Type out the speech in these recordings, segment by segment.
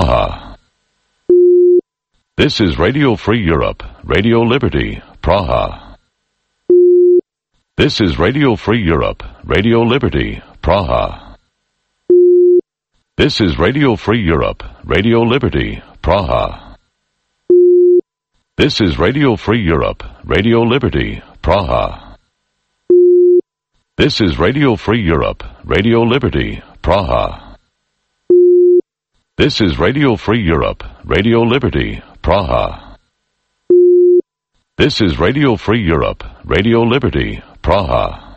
Praha. This is Radio Free Europe, Radio Liberty, Praha. This is Radio Free Europe, Radio Liberty, Praha. This is Radio Free Europe, Radio Liberty, Praha. This is Radio Free Europe, Radio Liberty, Praha. This is Radio Free Europe, Radio Liberty, Praha. This is Radio Free Europe, Radio Liberty, Praha. This is Radio Free Europe, Radio Liberty, Praha.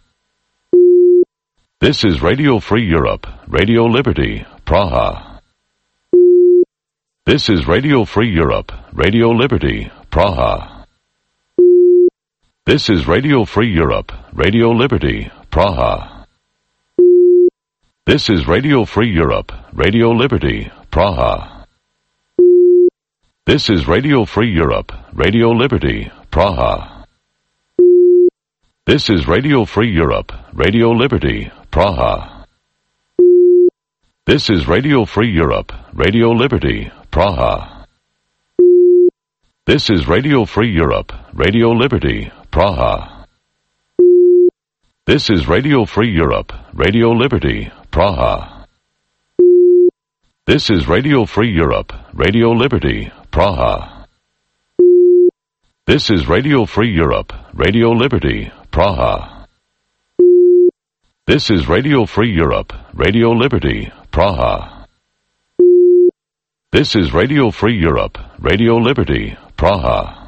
This is Radio Free Europe, Radio Liberty, Praha. This is Radio Free Europe, Radio Liberty, Praha. This is Radio Free Europe, Radio Liberty, Praha. This is Radio Free Europe, Radio Liberty, Praha. This is Radio Free Europe, Radio Liberty, Praha. This is Radio Free Europe, Radio Liberty, Praha. This is Radio Free Europe, Radio Liberty, Praha. This is Radio Free Europe, Radio Liberty, Praha. This is Radio Free Europe, Radio Liberty, Praha. This is Radio Free Europe, Radio Liberty, Praha. This is Radio Free Europe, Radio Liberty, Praha. This is Radio Free Europe, Radio Liberty, Praha. This is Radio Free Europe, Radio Liberty, Praha.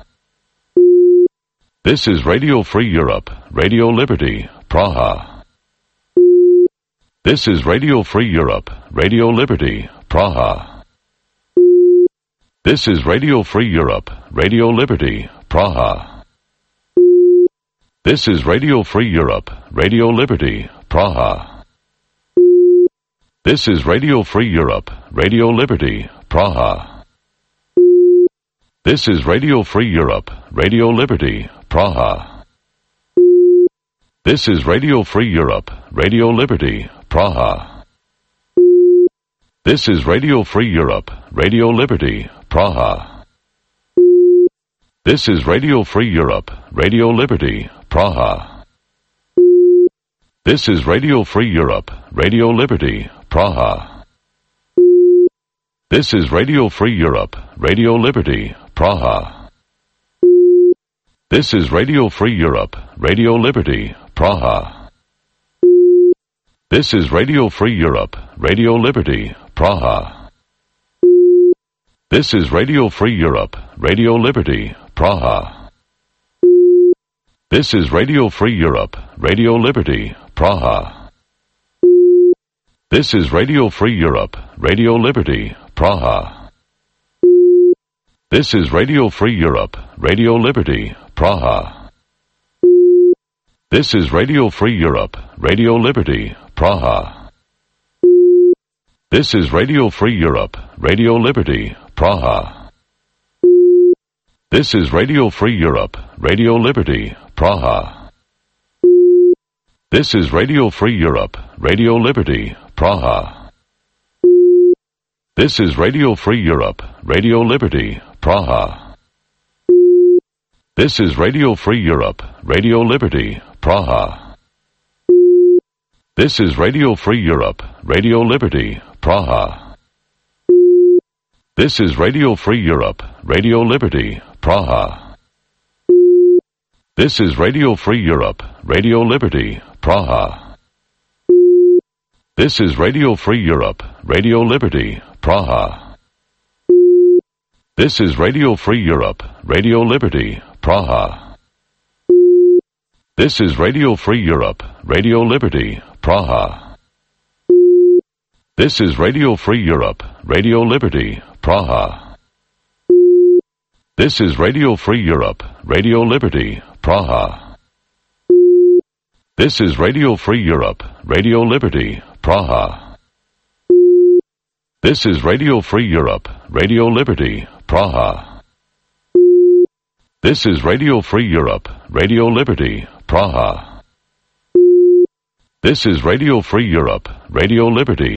This is Radio Free Europe, Radio Liberty, Praha. This is Radio Free Europe, Radio Liberty, Praha. This is Radio Free Europe, Radio Liberty, Praha. This is Radio Free Europe, Radio Liberty, Praha. This is Radio Free Europe, Radio Liberty, Praha. This is Radio Free Europe, Radio Liberty, Praha. This is Radio Free Europe, Radio Liberty, Praha. This is Radio Free Europe, Radio Liberty, Praha. This is Radio Free Europe, Radio Liberty, Praha. This is Radio Free Europe, Radio Liberty, Praha. This is Radio Free Europe, Radio Liberty, Praha. This is Radio Free Europe, Radio Liberty, Praha. This is Radio Free Europe, Radio Liberty, Praha. This is Radio Free Europe, Radio Liberty, Praha. This is Radio Free Europe, Radio Liberty, Praha. This is Radio Free Europe, Radio Liberty, Praha. This is Radio Free Europe, Radio Liberty, Praha. This is Radio Free Europe, Radio Liberty, Praha. This is Radio Free Europe, Radio Liberty, Praha. This is Radio Free Europe, Radio Liberty, Praha. This is Radio Free Europe, Radio Liberty, Praha. This is Radio Free Europe, Radio Liberty, Praha. This is Radio Free Europe, Radio Liberty, Praha. This is Radio Free Europe, Radio Liberty, Praha. This is Radio Free Europe, Radio Liberty, Praha. This is Radio Free Europe, Radio Liberty, Praha. This is Radio Free Europe, Radio Liberty, Praha. This is Radio Free Europe, Radio Liberty, Praha. This is Radio Free Europe, Radio Liberty, Praha. This is Radio Free Europe, Radio Liberty, Praha. This is Radio Free Europe, Radio Liberty, Praha. This is Radio Free Europe, Radio Liberty, Praha. This is Radio Free Europe, Radio Liberty, Praha. This is Radio Free Europe, Radio Liberty, Praha. This is Radio Free Europe, Radio Liberty.